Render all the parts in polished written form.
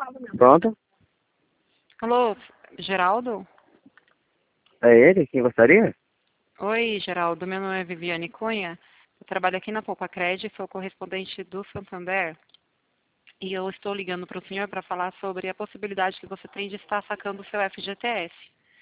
Pronto. Alô, Geraldo? É ele? Quem gostaria? Oi, Geraldo. Meu nome é Viviane Cunha. Eu trabalho aqui na Poupa Cred, sou correspondente do Santander. E eu estou ligando para o senhor para falar sobre a possibilidade que você tem de estar sacando o seu FGTS.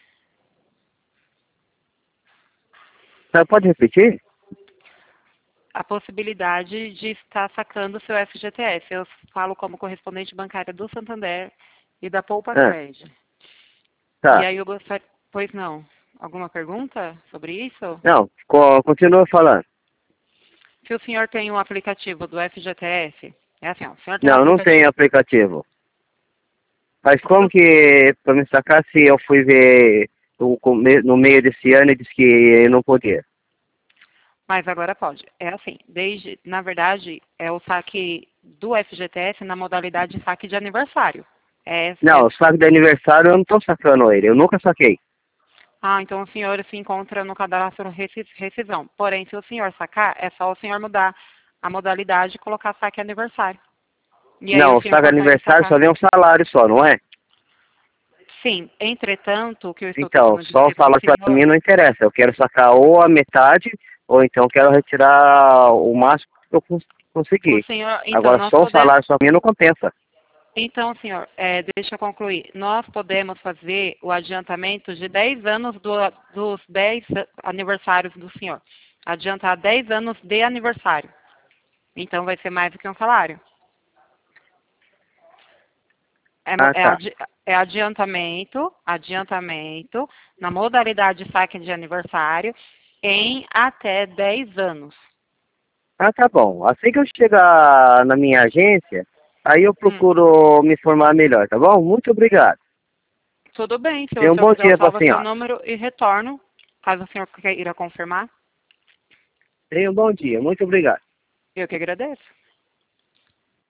Tá, pode repetir? A possibilidade de estar sacando o seu FGTS. Eu falo como correspondente bancária do Santander e da Poupa Ah, Cred. E tá. aí eu gostaria... Pois não. Alguma pergunta sobre isso? Não, continua falando. Se o senhor tem um aplicativo do FGTS, é assim, ó, o senhor tem um Não, não tem aplicativo. aplicativo. Mas Se como o- que, pra me sacar, se eu fui ver no meio desse ano e disse que não podia? Mas agora pode. É assim, na verdade, é o saque do FGTS na modalidade saque de aniversário. Não, o saque de aniversário eu não tô sacando ele, eu nunca saquei. Então o senhor se encontra no cadastro rescisão. Porém, se o senhor sacar, é só o senhor mudar a modalidade e colocar saque aniversário. E aí Não, o o senhor saque de consegue aniversário só sacar. vem um salário só, não é? Sim, entretanto, o que eu estou Então, tentando só o dizer para o salário pra senhor. mim não interessa. Eu quero sacar ou a metade, ou então quero retirar o máximo que eu O conseguir. senhor, então, Agora, nós só o podemos. salário só pra mim não compensa. Então, senhor, deixa eu concluir. Nós podemos fazer o adiantamento de 10 anos dos 10 aniversários do senhor. Adiantar 10 anos de aniversário. Então, vai ser mais do que um salário. É, mo- Ah, é tá. adi- é adiantamento na modalidade saque de aniversário em até 10 anos. Ah, tá bom. Assim que eu chegar na minha agência, aí eu Hum, procuro me informar melhor, tá bom? Muito obrigado. tudo bem, se o Tenha um senhor bom quiser, eu dia pra salvo seu senhora. número e retorno, caso o senhor queira confirmar. Tenha um bom dia. Muito obrigado. Eu que agradeço.